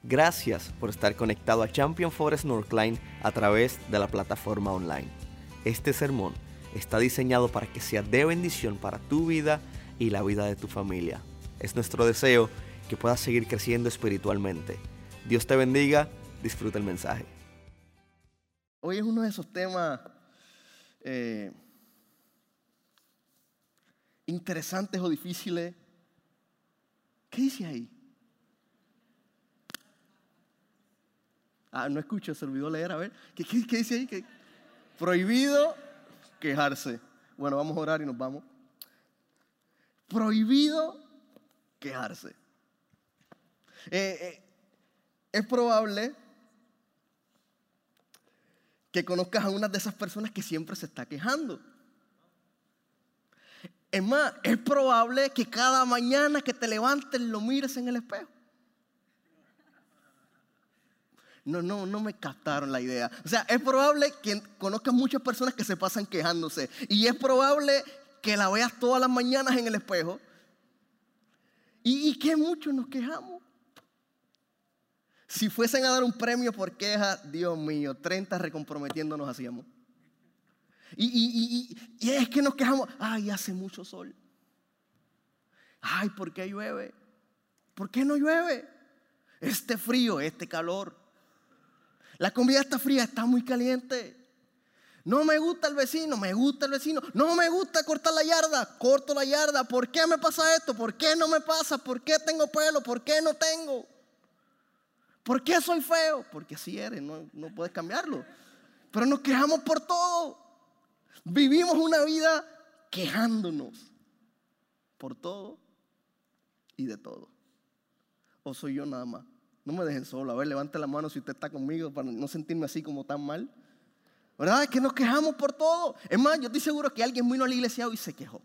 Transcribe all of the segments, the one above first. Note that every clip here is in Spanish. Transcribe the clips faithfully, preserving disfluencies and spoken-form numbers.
Gracias por estar conectado a Champion Forest Northline a través de la plataforma online. Este sermón está diseñado para que sea de bendición para tu vida y la vida de tu familia. Es nuestro deseo que puedas seguir creciendo espiritualmente. Dios te bendiga, disfruta el mensaje. Hoy es uno de esos temas eh, interesantes o difíciles. ¿Qué dice ahí? Ah, no escucho, se olvidó leer, a ver. ¿Qué, qué, qué dice ahí? ¿Qué? Prohibido quejarse. Bueno, vamos a orar y nos vamos. Prohibido quejarse. Eh, eh, es probable que conozcas a una de esas personas que siempre se está quejando. Es más, es probable que cada mañana que te levantes lo mires en el espejo. No, no, no me captaron la idea. O sea, es probable que conozcas muchas personas que se pasan quejándose. Y es probable que la veas todas las mañanas en el espejo. Y, y que muchos nos quejamos. Si fuesen a dar un premio por queja, Dios mío, treinta recomprometiéndonos hacíamos. Y, y, y, y es que nos quejamos. Ay, hace mucho sol. Ay, ¿por qué llueve? ¿Por qué no llueve? Este frío, este calor. La comida está fría, está muy caliente. No me gusta el vecino, me gusta el vecino. No me gusta cortar la yarda, corto la yarda. ¿Por qué me pasa esto? ¿Por qué no me pasa? ¿Por qué tengo pelo? ¿Por qué no tengo? ¿Por qué soy feo? Porque así eres, no, no puedes cambiarlo. Pero nos quejamos por todo. Vivimos una vida quejándonos por todo y de todo. ¿O soy yo nada más? No me dejen solo. A ver, levante la mano si usted está conmigo para no sentirme así como tan mal. ¿Verdad? Es que nos quejamos por todo. Es más, yo estoy seguro que alguien vino a la iglesia hoy y se quejó.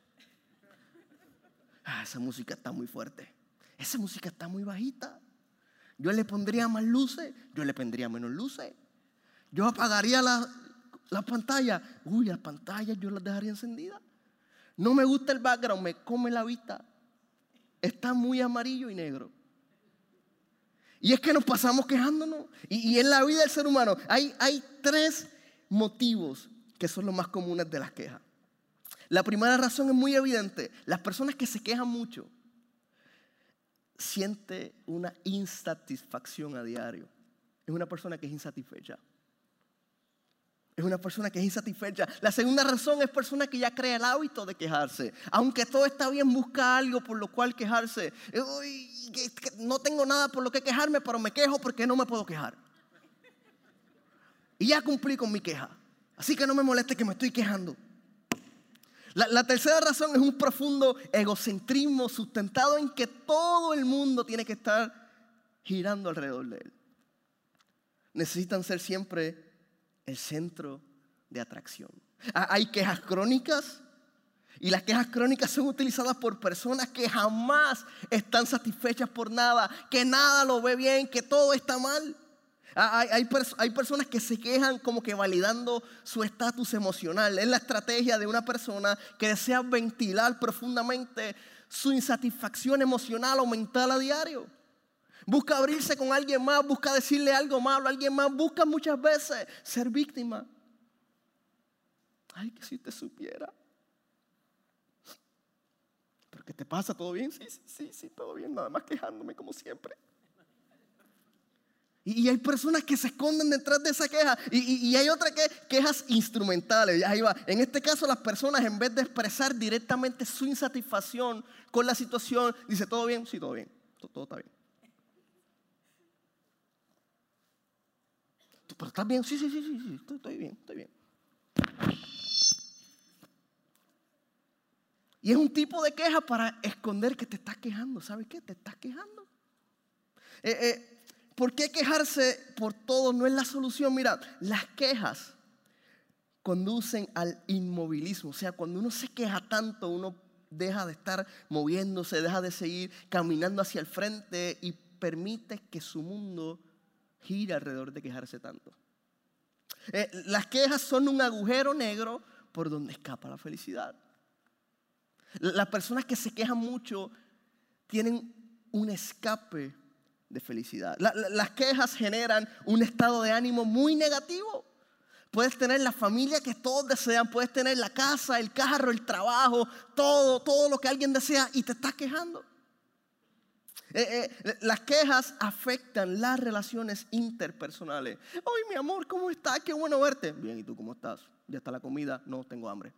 Ah, esa música está muy fuerte. Esa música está muy bajita. Yo le pondría más luces, yo le pondría menos luces. Yo apagaría la, la pantalla. Uy, las pantallas yo las dejaría encendidas. No me gusta el background, me come la vista. Está muy amarillo y negro. Y es que nos pasamos quejándonos. Y, y en la vida del ser humano hay, hay tres motivos que son los más comunes de las quejas. La primera razón es muy evidente. Las personas que se quejan mucho sienten una insatisfacción a diario. Es una persona que es insatisfecha. Es una persona que es insatisfecha. La segunda razón es persona que ya crea el hábito de quejarse. Aunque todo está bien, busca algo por lo cual quejarse. Uy, no tengo nada por lo que quejarme, pero me quejo porque no me puedo quejar. Y ya cumplí con mi queja. Así que no me moleste que me estoy quejando. La, la tercera razón es un profundo egocentrismo sustentado en que todo el mundo tiene que estar girando alrededor de él. Necesitan ser siempre el centro de atracción. Hay quejas crónicas y las quejas crónicas son utilizadas por personas que jamás están satisfechas por nada, que nada lo ve bien, que todo está mal. Hay, hay, hay personas que se quejan como que validando su estatus emocional. Es la estrategia de una persona que desea ventilar profundamente su insatisfacción emocional o mental a diario. Busca abrirse con alguien más, busca decirle algo malo a alguien más, busca muchas veces ser víctima. Ay, que si te supiera. ¿Pero qué te pasa? ¿Todo bien? Sí, sí, sí, sí, todo bien, nada más quejándome como siempre. Y, y hay personas que se esconden detrás de esa queja. Y, y, y hay otras que, quejas instrumentales. Ahí va. En este caso, las personas, en vez de expresar directamente su insatisfacción con la situación, dice, ¿todo bien? Sí, todo bien, todo, todo está bien. ¿Pero estás bien? Sí, sí, sí, sí, sí, estoy, estoy bien, estoy bien. Y es un tipo de queja para esconder que te estás quejando. ¿Sabes qué? Te estás quejando. Eh, eh, ¿Por qué quejarse por todo no es la solución? Mira, las quejas conducen al inmovilismo. O sea, cuando uno se queja tanto, uno deja de estar moviéndose, deja de seguir caminando hacia el frente y permite que su mundo gira alrededor de quejarse tanto. Eh, las quejas son un agujero negro por donde escapa la felicidad. Las personas que se quejan mucho tienen un escape de felicidad. La, la, las quejas generan un estado de ánimo muy negativo. Puedes tener la familia que todos desean, puedes tener la casa, el carro, el trabajo, todo, todo lo que alguien desea y te estás quejando. Eh, eh, las quejas afectan las relaciones interpersonales. Ay, mi amor, ¿cómo estás? Qué bueno verte. Bien, ¿y tú cómo estás? ¿Ya está la comida? No, tengo hambre.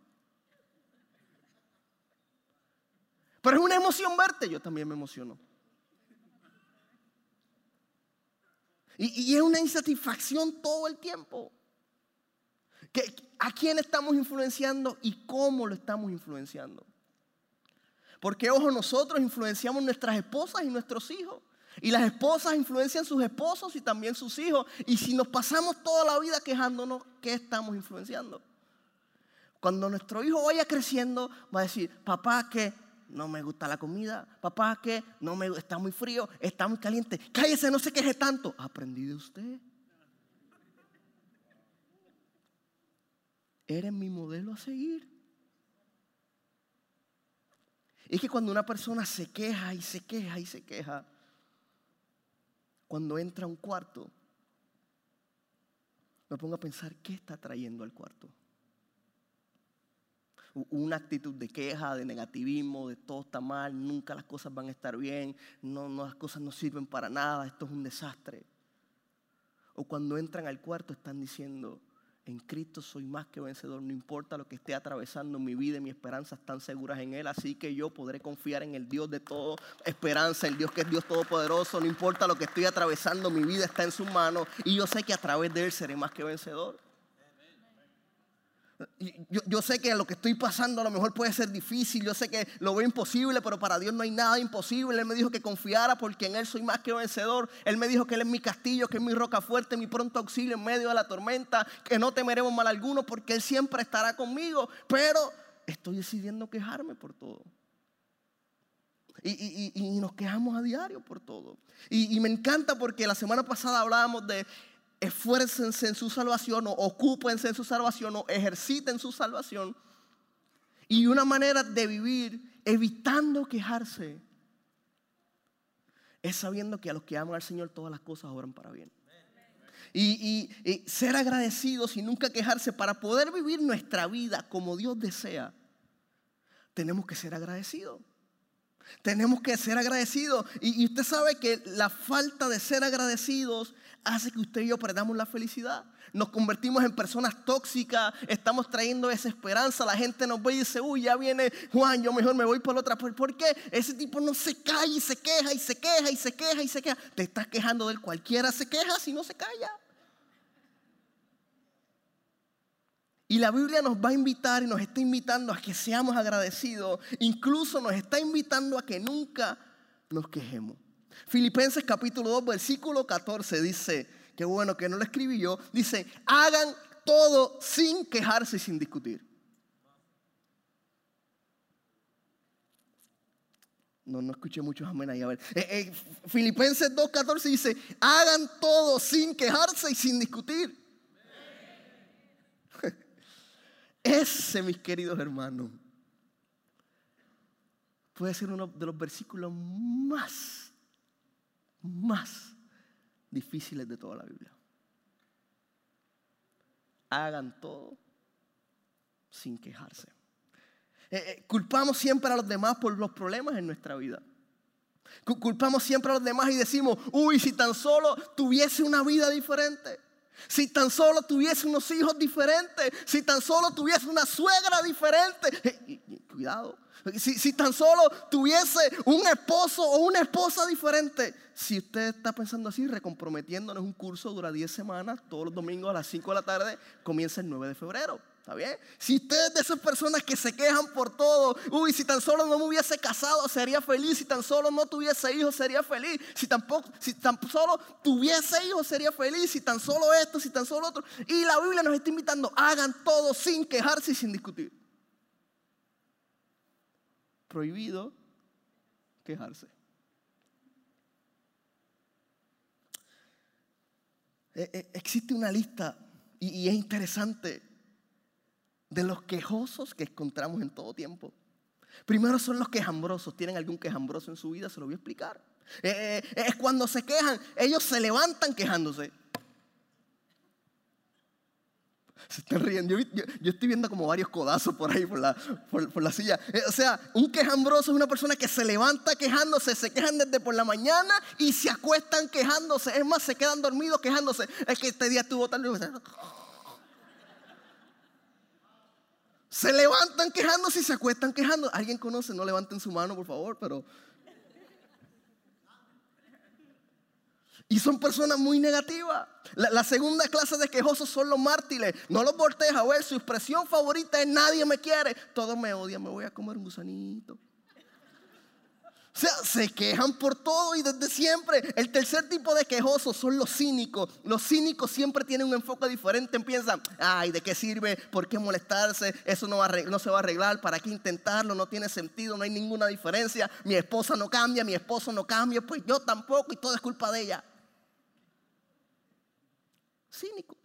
Pero es una emoción verte. Yo también me emociono. Y, y es una insatisfacción todo el tiempo. ¿Qué, ¿A quién estamos influenciando y cómo lo estamos influenciando? Porque, ojo, nosotros influenciamos nuestras esposas y nuestros hijos. Y las esposas influencian sus esposos y también sus hijos. Y si nos pasamos toda la vida quejándonos, ¿qué estamos influenciando? Cuando nuestro hijo vaya creciendo, va a decir, papá, que no me gusta la comida. Papá, que no me está muy frío, está muy caliente. Cállese, no se queje tanto. Aprendí de usted. Eres mi modelo a seguir. Es que cuando una persona se queja y se queja y se queja, cuando entra a un cuarto, me pongo a pensar, ¿qué está trayendo al cuarto? Una actitud de queja, de negativismo, de todo está mal, nunca las cosas van a estar bien, no, no, las cosas no sirven para nada, esto es un desastre. O cuando entran al cuarto están diciendo, en Cristo soy más que vencedor, no importa lo que esté atravesando en mi vida, mi esperanza están seguras en Él, así que yo podré confiar en el Dios de toda esperanza, el Dios que es Dios todopoderoso, no importa lo que estoy atravesando, mi vida está en sus manos y yo sé que a través de Él seré más que vencedor. Yo, yo sé que lo que estoy pasando a lo mejor puede ser difícil, yo sé que lo veo imposible, pero para Dios no hay nada imposible. Él me dijo que confiara porque en Él soy más que vencedor. Él me dijo que Él es mi castillo, que es mi roca fuerte, mi pronto auxilio en medio de la tormenta, que no temeremos mal alguno porque Él siempre estará conmigo. Pero estoy decidiendo quejarme por todo. Y, y, y, y nos quejamos a diario por todo. Y, y me encanta porque la semana pasada hablábamos de esfuércense en su salvación, o ocúpense en su salvación, o ejerciten su salvación. Y una manera de vivir evitando quejarse es sabiendo que a los que aman al Señor todas las cosas obran para bien. Y, y, y ser agradecidos y nunca quejarse. Para poder vivir nuestra vida como Dios desea, tenemos que ser agradecidos. Tenemos que ser agradecidos. Y, y usted sabe que la falta de ser agradecidos hace que usted y yo perdamos la felicidad. Nos convertimos en personas tóxicas. Estamos trayendo desesperanza. La gente nos ve y dice, uy, ya viene Juan, yo mejor me voy por la otra. ¿Por qué? Ese tipo no se calla y se queja y se queja y se queja y se queja. Te estás quejando de él. Cualquiera se queja si no se calla. Y la Biblia nos va a invitar y nos está invitando a que seamos agradecidos. Incluso nos está invitando a que nunca nos quejemos. Filipenses capítulo dos, versículo catorce dice, qué bueno que no lo escribí yo, dice, hagan todo sin quejarse y sin discutir. No, no escuché muchos amén ahí. A ver, eh, eh, Filipenses dos, catorce dice, hagan todo sin quejarse y sin discutir. Ese, mis queridos hermanos, puede ser uno de los versículos más, más difíciles de toda la Biblia. Hagan todo sin quejarse. Eh, eh, culpamos siempre a los demás por los problemas en nuestra vida. Culpamos siempre a los demás y decimos, uy, si tan solo tuviese una vida diferente. Si tan solo tuviese unos hijos diferentes, si tan solo tuviese una suegra diferente, cuidado, si, si tan solo tuviese un esposo o una esposa diferente. Si usted está pensando así, recomprometiéndonos, un curso dura diez semanas, todos los domingos a las cinco de la tarde, comienza el nueve de febrero. ¿Está bien? Si usted es de esas personas que se quejan por todo, uy, si tan solo no me hubiese casado sería feliz, si tan solo no tuviese hijos sería feliz, si tampoco, si tan solo tuviese hijos sería feliz, si tan solo esto, si tan solo otro. Y la Biblia nos está invitando, hagan todo sin quejarse y sin discutir. Prohibido quejarse. Eh, eh, existe una lista y, y es interesante de los quejosos que encontramos en todo tiempo. Primero son los quejambrosos. ¿Tienen algún quejambroso en su vida? Se lo voy a explicar. Eh, eh, es cuando se quejan, ellos se levantan quejándose. Se están riendo. Yo, yo, yo estoy viendo como varios codazos por ahí por la, por, por la silla. Eh, o sea, un quejambroso es una persona que se levanta quejándose, se quejan desde por la mañana y se acuestan quejándose. Es más, se quedan dormidos quejándose. Es que este día estuvo tal vez. Se levantan quejándose y se acuestan quejando. ¿Alguien conoce? No levanten su mano, por favor, pero... Y son personas muy negativas. La, la segunda clase de quejosos son los mártires. No los voltees a ver. Su expresión favorita es nadie me quiere. Todos me odian. Me voy a comer un gusanito. O sea, se quejan por todo y desde siempre. El tercer tipo de quejosos son los cínicos. Los cínicos siempre tienen un enfoque diferente. Piensan, ay, ¿de qué sirve? ¿Por qué molestarse? Eso no, va a, no se va a arreglar. ¿Para qué intentarlo? No tiene sentido, no hay ninguna diferencia. Mi esposa no cambia, mi esposo no cambia. Pues yo tampoco y todo es culpa de ella. Cínicos.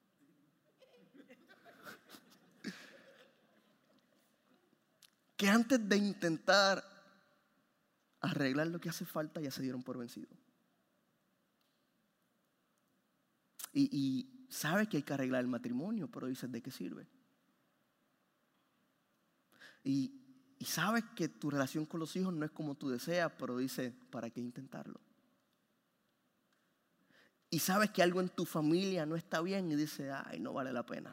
Que antes de intentar arreglar lo que hace falta ya se dieron por vencidos. Y, y sabe que hay que arreglar el matrimonio, pero dices, ¿de qué sirve? Y, y sabes que tu relación con los hijos no es como tú deseas, pero dices, ¿para qué intentarlo? Y sabes que algo en tu familia no está bien y dices, ay, no vale la pena.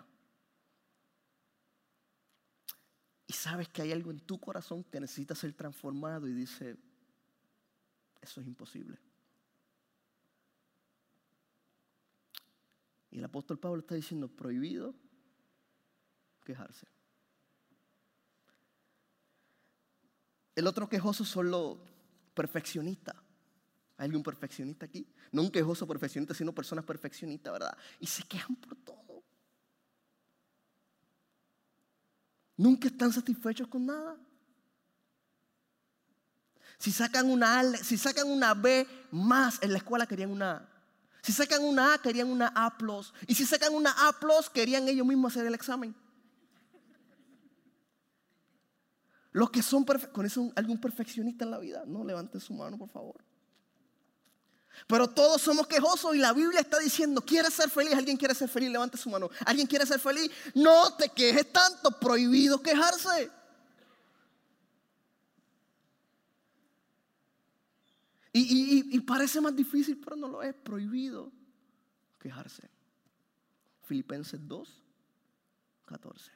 Y sabes que hay algo en tu corazón que necesita ser transformado y dices, eso es imposible. Y el apóstol Pablo está diciendo, prohibido quejarse. El otro quejoso son los perfeccionistas. ¿Hay algún perfeccionista aquí? No un quejoso perfeccionista, sino personas perfeccionistas, ¿verdad? Y se quejan por todo. Nunca están satisfechos con nada. Si sacan una A, si sacan una B más en la escuela querían una A. Si sacan una A querían una A plus. Y si sacan una A plus querían ellos mismos hacer el examen. Los que son perfeccionistas, ¿con eso algún perfeccionista en la vida? No, levanten su mano, por favor. Pero todos somos quejosos y la Biblia está diciendo, ¿quieres ser feliz? ¿Alguien quiere ser feliz? Levante su mano. ¿Alguien quiere ser feliz? No te quejes tanto, prohibido quejarse. Y, y, y parece más difícil, pero no lo es, prohibido quejarse. Filipenses dos, catorce.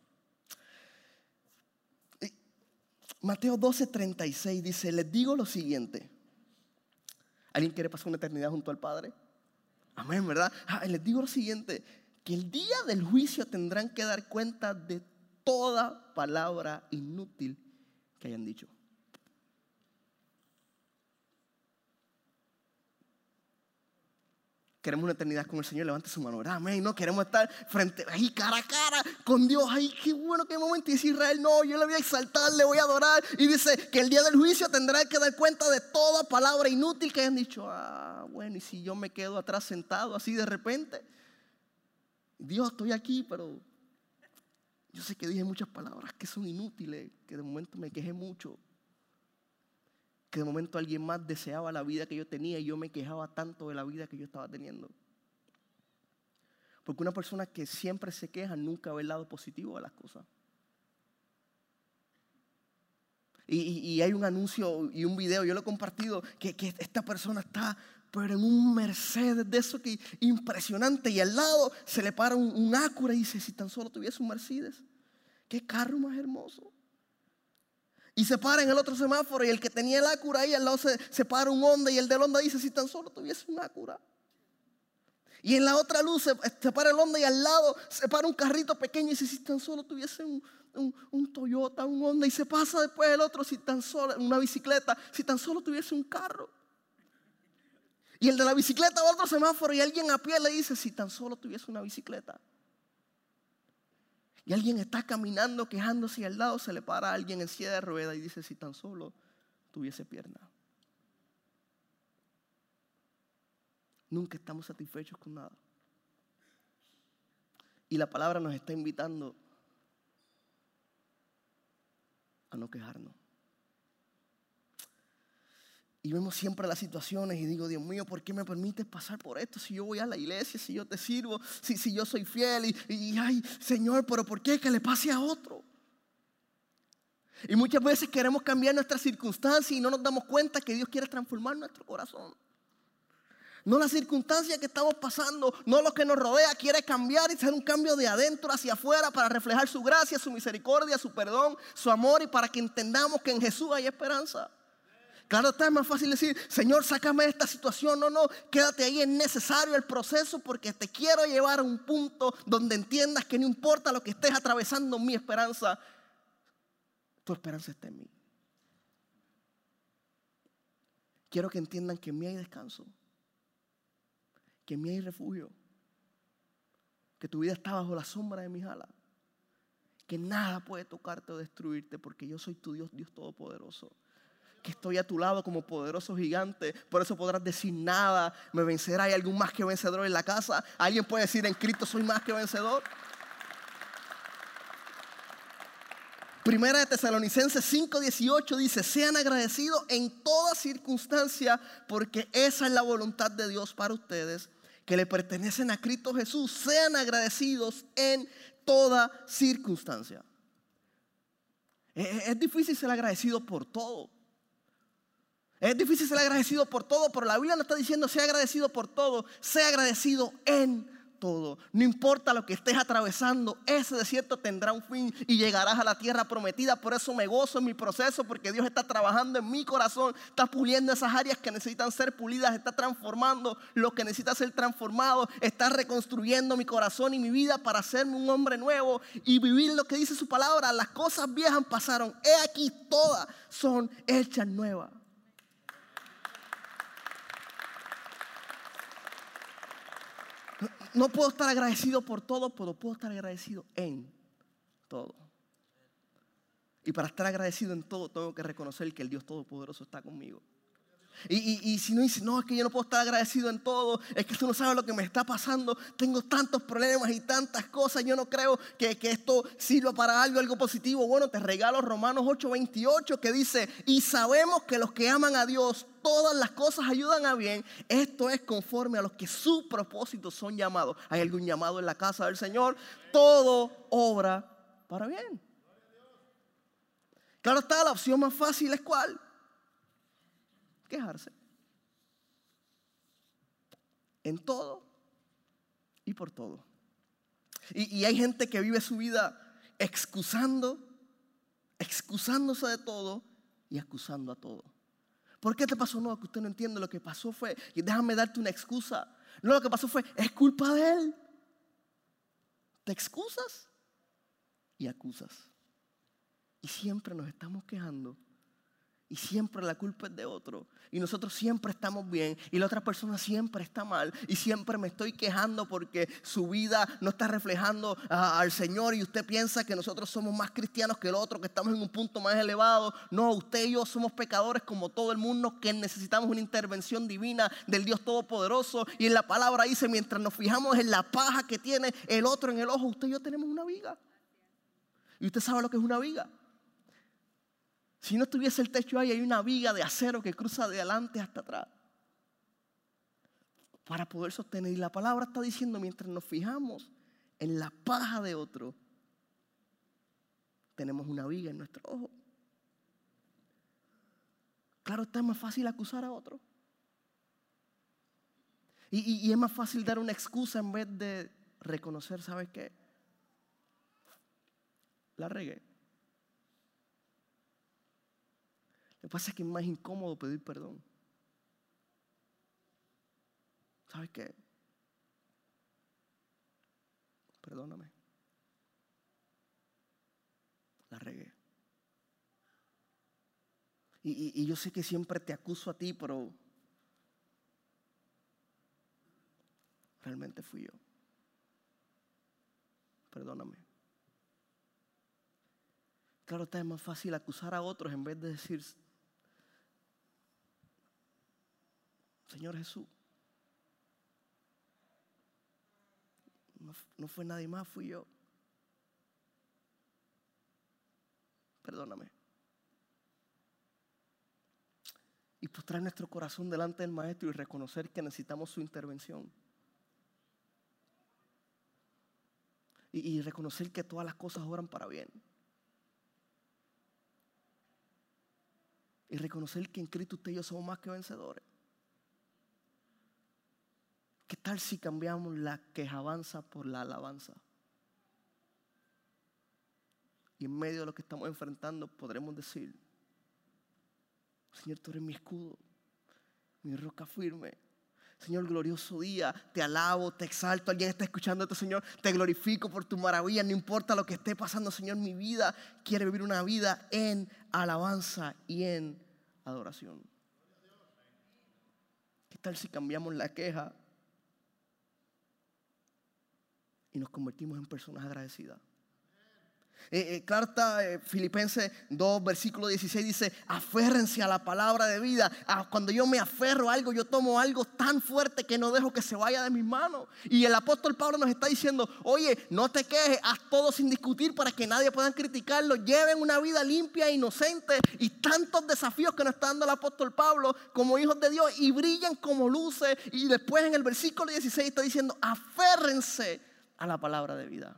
Y Mateo doce, treinta y seis dice, les digo lo siguiente. ¿Alguien quiere pasar una eternidad junto al Padre? Amén, ¿verdad? Ah, les digo lo siguiente, que el día del juicio tendrán que dar cuenta de toda palabra inútil que hayan dicho. Queremos una eternidad con el Señor, levante su mano, ¿verdad? Amén, no queremos estar frente, ahí cara a cara con Dios, ay, qué bueno, qué momento. Y dice Israel, no, yo le voy a exaltar, le voy a adorar. Y dice que el día del juicio tendrán que dar cuenta de toda palabra inútil que hayan dicho. Ah, bueno, y si yo me quedo atrás sentado así de repente, Dios, estoy aquí, pero yo sé que dije muchas palabras que son inútiles, que de momento me quejé mucho. Que de momento alguien más deseaba la vida que yo tenía y yo me quejaba tanto de la vida que yo estaba teniendo. Porque una persona que siempre se queja nunca ve el lado positivo de las cosas. Y, y, y hay un anuncio y un video, yo lo he compartido, que, que esta persona está pero en un Mercedes de eso que impresionante, y al lado se le para un, un Acura y dice, si tan solo tuviese un Mercedes, qué carro más hermoso. Y se para en el otro semáforo y el que tenía el Acura ahí al lado se, se para un Honda y el del Honda dice, si tan solo tuviese un Acura. Y en la otra luz se, se para el Honda y al lado se para un carrito pequeño y dice, si tan solo tuviese un, un, un Toyota, un Honda. Y se pasa después el otro, si tan solo, una bicicleta, si tan solo tuviese un carro. Y el de la bicicleta va a otro semáforo y alguien a pie le dice, si tan solo tuviese una bicicleta. Y alguien está caminando quejándose y al lado se le para a alguien en silla de ruedas y dice, si tan solo tuviese pierna. Nunca estamos satisfechos con nada. Y la palabra nos está invitando a no quejarnos. Y vemos siempre las situaciones y digo, Dios mío, ¿por qué me permites pasar por esto? Si yo voy a la iglesia, si yo te sirvo, si, si yo soy fiel. Y, y ay, Señor, ¿pero por qué? Que le pase a otro. Y muchas veces queremos cambiar nuestras circunstancias y no nos damos cuenta que Dios quiere transformar nuestro corazón. No las circunstancias que estamos pasando, no lo que nos rodea, quiere cambiar y hacer un cambio de adentro hacia afuera para reflejar su gracia, su misericordia, su perdón, su amor y para que entendamos que en Jesús hay esperanza. Claro está, es más fácil decir, Señor, sácame de esta situación. No, no, quédate ahí, es necesario el proceso porque te quiero llevar a un punto donde entiendas que no importa lo que estés atravesando, mi esperanza, tu esperanza está en mí. Quiero que entiendan que en mí hay descanso, que en mí hay refugio, que tu vida está bajo la sombra de mis alas, que nada puede tocarte o destruirte porque yo soy tu Dios, Dios Todopoderoso, que estoy a tu lado como poderoso gigante. Por eso podrás decir, nada me vencerá. ¿Hay algún más que vencedor en la casa? ¿Alguien puede decir, en Cristo soy más que vencedor? Primera de Tesalonicenses cinco dieciocho dice, sean agradecidos en toda circunstancia porque esa es la voluntad de Dios para ustedes que le pertenecen a Cristo Jesús. Sean agradecidos en toda circunstancia. Es, es difícil ser agradecido por todo. Es difícil ser agradecido por todo, pero la Biblia no está diciendo sea agradecido por todo, sea agradecido en todo. No importa lo que estés atravesando, ese desierto tendrá un fin y llegarás a la tierra prometida. Por eso me gozo en mi proceso, porque Dios está trabajando en mi corazón, está puliendo esas áreas que necesitan ser pulidas, está transformando lo que necesita ser transformado, está reconstruyendo mi corazón y mi vida para hacerme un hombre nuevo y vivir lo que dice su palabra. Las cosas viejas pasaron, he aquí todas son hechas nuevas. No puedo estar agradecido por todo, pero puedo estar agradecido en todo. Y para estar agradecido en todo, tengo que reconocer que el Dios Todopoderoso está conmigo. Y, y, y si no dices, no, es que yo no puedo estar agradecido en todo, es que tú no sabes lo que me está pasando, tengo tantos problemas y tantas cosas, yo no creo que, que esto sirva para algo, algo positivo. Bueno, te regalo Romanos ocho veintiocho que dice, y sabemos que los que aman a Dios, todas las cosas ayudan a bien. Esto es conforme a los que su propósito son llamados. ¿Hay algún llamado en la casa del Señor? Todo obra para bien. Claro está, la opción más fácil es ¿cuál? Quejarse. En todo y por todo. Y, y hay gente que vive su vida excusando, excusándose de todo y acusando a todo. ¿Por qué te pasó? No, que usted no entiende. Lo que pasó fue, y déjame darte una excusa. No, lo que pasó fue, es culpa de él. Te excusas y acusas. Y siempre nos estamos quejando. Y siempre la culpa es de otro. Y nosotros siempre estamos bien. Y la otra persona siempre está mal. Y siempre me estoy quejando porque su vida no está reflejando uh, al Señor. Y usted piensa que nosotros somos más cristianos que el otro, que estamos en un punto más elevado. No, usted y yo somos pecadores como todo el mundo, que necesitamos una intervención divina del Dios Todopoderoso. Y en la palabra dice, mientras nos fijamos en la paja que tiene el otro en el ojo, usted y yo tenemos una viga. Y usted sabe lo que es una viga. Si no estuviese el techo ahí, hay una viga de acero que cruza de adelante hasta atrás para poder sostener. Y la palabra está diciendo, mientras nos fijamos en la paja de otro, tenemos una viga en nuestro ojo. Claro, está más fácil acusar a otro. Y, y, y es más fácil dar una excusa en vez de reconocer, ¿sabes qué? La regué. Lo que pasa es que es más incómodo pedir perdón. ¿Sabes qué? Perdóname. La regué. Y, y, y yo sé que siempre te acuso a ti, pero realmente fui yo. Perdóname. Claro, está, es más fácil acusar a otros en vez de decir, Señor Jesús, no, no fue nadie más, fui yo. Perdóname. y postrar nuestro corazón delante del Maestro y reconocer que necesitamos su intervención. Y, y reconocer que todas las cosas obran para bien. Y reconocer que en Cristo usted y yo somos más que vencedores. ¿Qué tal si cambiamos la quejabanza por la alabanza? Y en medio de lo que estamos enfrentando podremos decir: Señor, tú eres mi escudo, mi roca firme. Señor, glorioso día, te alabo, te exalto. Alguien está escuchando esto, Señor, te glorifico por tu maravilla. No importa lo que esté pasando, Señor, mi vida quiere vivir una vida en alabanza y en adoración. ¿Qué tal si cambiamos la queja y nos convertimos en personas agradecidas? Eh, eh, carta eh, Filipenses dos, versículo dieciséis dice: aférrense a la palabra de vida. Ah, cuando yo me aferro a algo, yo tomo algo tan fuerte que no dejo que se vaya de mis manos. Y el apóstol Pablo nos está diciendo: oye, no te quejes, haz todo sin discutir para que nadie pueda criticarlo. Lleven una vida limpia e inocente. Y tantos desafíos que nos está dando el apóstol Pablo como hijos de Dios, y brillan como luces. Y después en el versículo dieciséis está diciendo: aférrense a la palabra de vida.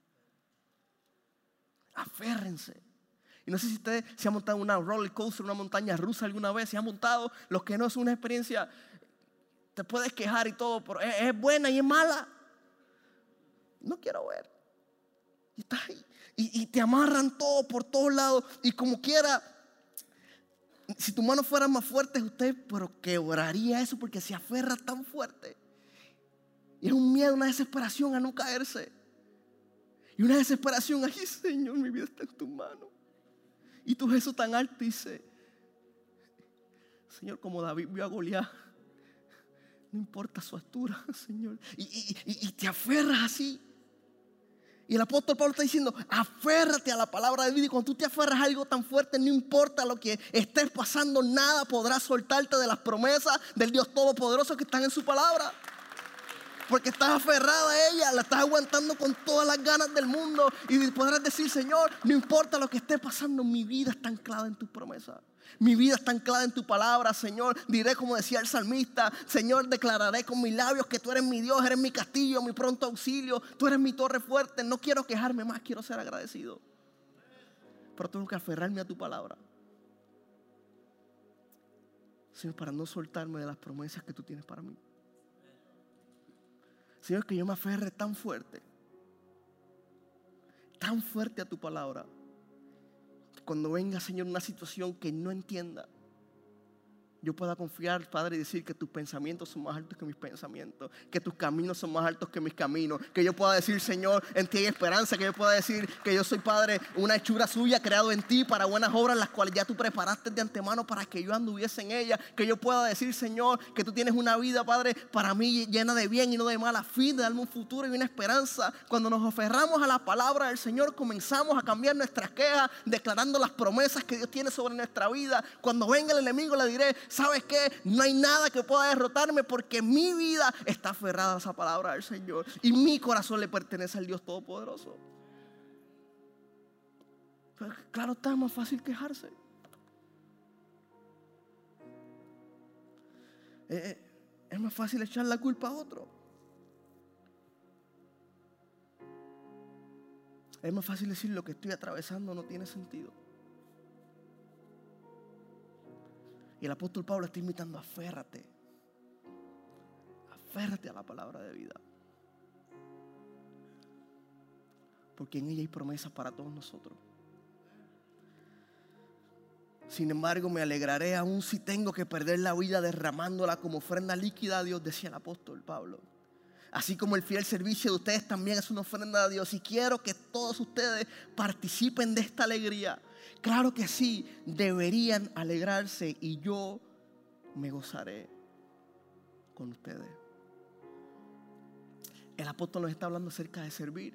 Aférrense. Y no sé si usted se ha montado en una roller coaster, una montaña rusa alguna vez. Se ha montado. Los que no, es una experiencia. Te puedes quejar y todo, pero es, es buena y es mala. No quiero ver. Y estás ahí. Y, y te amarran todo por todos lados. Y como quiera, si tus manos fueran más fuertes, usted pero quebraría eso, porque se aferra tan fuerte. Y es un miedo, una desesperación a no caerse. Y una desesperación: ay, Señor, mi vida está en tus manos. Y tú, Jesús tan alto, dice: Señor, como David vio a Goliat, no importa su altura, Señor. Y, y, y, y te aferras así. Y el apóstol Pablo está diciendo: aférrate a la palabra de vida. Y cuando tú te aferras a algo tan fuerte, no importa lo que estés pasando, nada podrá soltarte de las promesas del Dios Todopoderoso que están en su palabra. Porque estás aferrada a ella, la estás aguantando con todas las ganas del mundo. Y podrás decir: Señor, no importa lo que esté pasando, mi vida está anclada en tus promesas. Mi vida está anclada en tu palabra, Señor. Diré como decía el salmista: Señor, declararé con mis labios que tú eres mi Dios, eres mi castillo, mi pronto auxilio. Tú eres mi torre fuerte. No quiero quejarme más, quiero ser agradecido. Pero tengo que aferrarme a tu palabra, Señor, para no soltarme de las promesas que tú tienes para mí. Señor, que yo me aferre tan fuerte, tan fuerte a tu palabra, que cuando venga, Señor, una situación que no entienda, yo pueda confiar, Padre, y decir que tus pensamientos son más altos que mis pensamientos, que tus caminos son más altos que mis caminos, que yo pueda decir: Señor, en ti hay esperanza, que yo pueda decir que yo soy, Padre, una hechura suya, creado en ti para buenas obras, las cuales ya tú preparaste de antemano para que yo anduviese en ellas. Que yo pueda decir, Señor, que tú tienes una vida, Padre, para mí llena de bien y no de mal, a fin de darme un futuro y una esperanza. Cuando nos aferramos a la palabra del Señor, comenzamos a cambiar nuestras quejas, declarando las promesas que Dios tiene sobre nuestra vida. Cuando venga el enemigo, le diré: ¿sabes qué? No hay nada que pueda derrotarme, porque mi vida está aferrada a esa palabra del Señor. Y mi corazón le pertenece al Dios Todopoderoso. Pero claro, está más fácil quejarse. Eh, es más fácil echar la culpa a otro. Es más fácil decir: lo que estoy atravesando no tiene sentido. Y el apóstol Pablo está invitando: aférrate. Aférrate a la palabra de vida. Porque en ella hay promesas para todos nosotros. Sin embargo, me alegraré aún si tengo que perder la vida derramándola como ofrenda líquida a Dios, decía el apóstol Pablo. Así como el fiel servicio de ustedes también es una ofrenda a Dios. Y quiero que todos ustedes participen de esta alegría. Claro que sí, deberían alegrarse, y yo me gozaré con ustedes. El apóstol nos está hablando acerca de servir.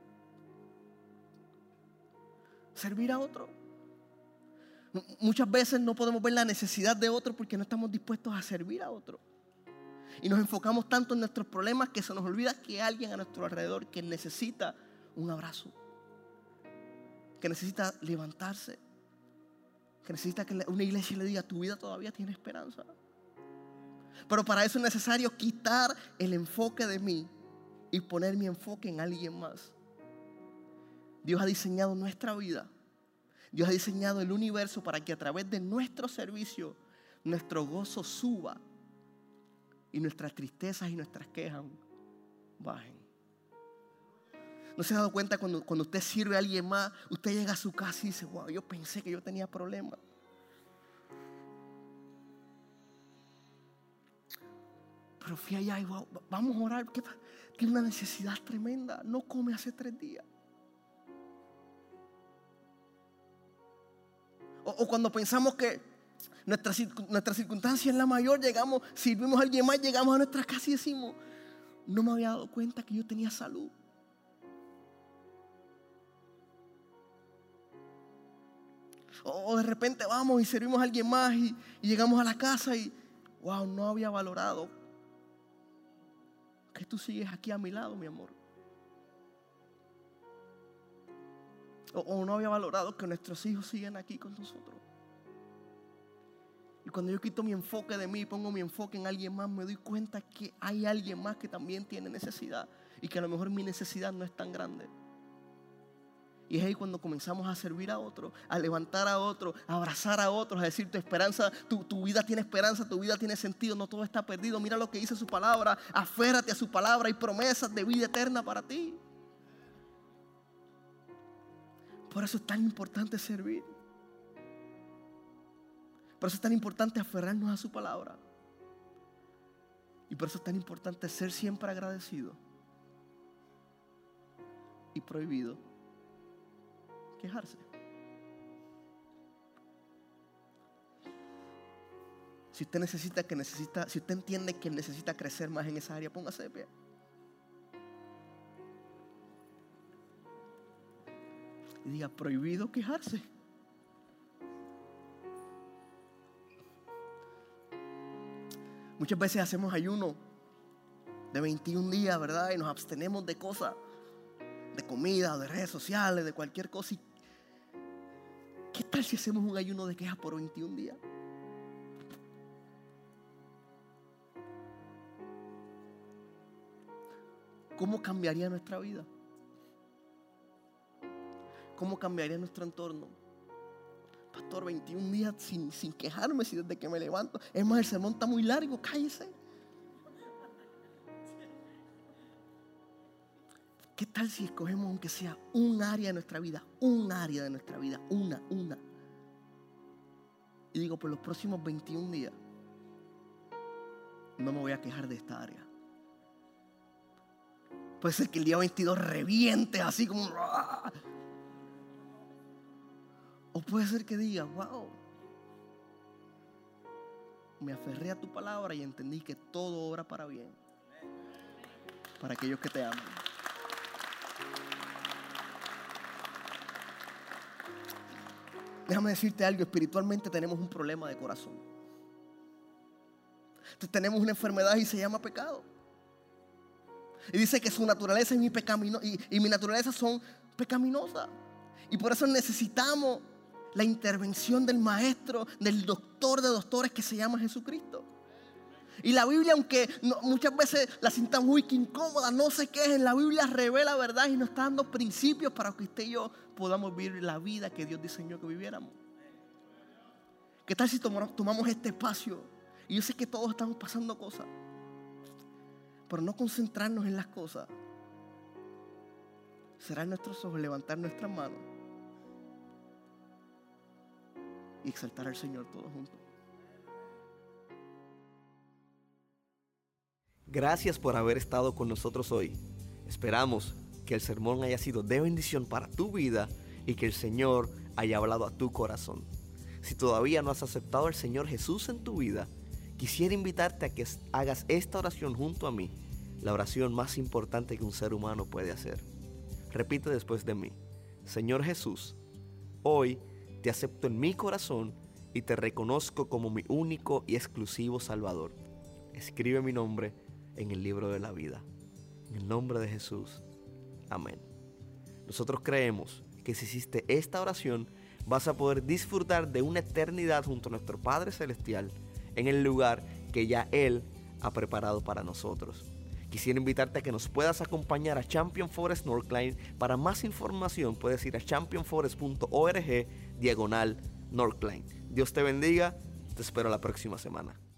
Servir a otro. Muchas veces no podemos ver la necesidad de otro porque no estamos dispuestos a servir a otro. Y nos enfocamos tanto en nuestros problemas que se nos olvida que hay alguien a nuestro alrededor que necesita un abrazo, que necesita levantarse, que necesita que una iglesia le diga, tu vida todavía tiene esperanza. Pero para eso es necesario quitar el enfoque de mí y poner mi enfoque en alguien más. Dios ha diseñado nuestra vida. Dios ha diseñado el universo para que a través de nuestro servicio, nuestro gozo suba y nuestras tristezas y nuestras quejas bajen. ¿No se ha dado cuenta cuando, cuando usted sirve a alguien más, usted llega a su casa y dice, wow, yo pensé que yo tenía problemas? Pero fui allá y wow, vamos a orar. Tiene una necesidad tremenda. No come hace tres días. O, o cuando pensamos que nuestra, nuestra circunstancia es la mayor, llegamos, sirvimos a alguien más, llegamos a nuestra casa y decimos, no me había dado cuenta que yo tenía salud. O, o de repente vamos y servimos a alguien más y, y llegamos a la casa y, wow, no había valorado que tú sigues aquí a mi lado, mi amor. O, o no había valorado que nuestros hijos siguen aquí con nosotros. Y cuando yo quito mi enfoque de mí y pongo mi enfoque en alguien más, me doy cuenta que hay alguien más que también tiene necesidad y que a lo mejor mi necesidad no es tan grande. Y es ahí cuando comenzamos a servir a otros, a levantar a otros, a abrazar a otros, a decir tu esperanza, tu, tu vida tiene esperanza, tu vida tiene sentido, no todo está perdido. Mira lo que dice su palabra, aférrate a su palabra, hay promesas de vida eterna para ti. Por eso es tan importante servir. Por eso es tan importante aferrarnos a su palabra. Y por eso es tan importante ser siempre agradecido y prohibido quejarse. Si usted necesita que necesita, si usted entiende que necesita crecer más en esa área, póngase de pie. Y diga, prohibido quejarse. Muchas veces hacemos ayuno de veintiún días, ¿verdad? Y nos abstenemos de cosas, de comida, de redes sociales, de cualquier cosa. ¿Y qué tal si hacemos un ayuno de quejas por veintiún días? ¿Cómo cambiaría nuestra vida? ¿Cómo cambiaría nuestro entorno? Pastor, veintiún días sin, sin quejarme, si desde que me levanto. Es más, el sermón está muy largo, cállese. ¿Qué tal si escogemos aunque sea un área de nuestra vida? Un área de nuestra vida, una, una. Y digo, por los próximos veintiún días, no me voy a quejar de esta área. Puede ser que el día veintidós reviente así como... O puede ser que diga, wow, me aferré a tu palabra y entendí que todo obra para bien. Para aquellos que te aman. Déjame decirte algo, espiritualmente tenemos un problema de corazón. Entonces, tenemos una enfermedad y se llama pecado. Y dice que su naturaleza y mi, pecamino, y, y mi naturaleza son pecaminosas. Y por eso necesitamos la intervención del maestro, del doctor de doctores que se llama Jesucristo. Y la Biblia, aunque no, muchas veces la sintamos muy incómoda, no se quejen, la Biblia revela verdad y nos está dando principios para que usted y yo podamos vivir la vida que Dios diseñó que viviéramos. ¿Qué tal si tomamos, tomamos este espacio? Y yo sé que todos estamos pasando cosas, pero no concentrarnos en las cosas. Será en nuestros ojos levantar nuestras manos y exaltar al Señor todos juntos. Gracias por haber estado con nosotros hoy. Esperamos que el sermón haya sido de bendición para tu vida y que el Señor haya hablado a tu corazón. Si todavía no has aceptado al Señor Jesús en tu vida, quisiera invitarte a que hagas esta oración junto a mí, la oración más importante que un ser humano puede hacer. Repite después de mí: Señor Jesús, hoy te acepto en mi corazón y te reconozco como mi único y exclusivo Salvador. Escribe mi nombre en el libro de la vida. En el nombre de Jesús. Amén. Nosotros creemos que si hiciste esta oración, vas a poder disfrutar de una eternidad junto a nuestro Padre Celestial en el lugar que ya Él ha preparado para nosotros. Quisiera invitarte a que nos puedas acompañar a Champion Forest Northline. Para más información puedes ir a champion forest punto org diagonal Northline. Dios te bendiga, te espero la próxima semana.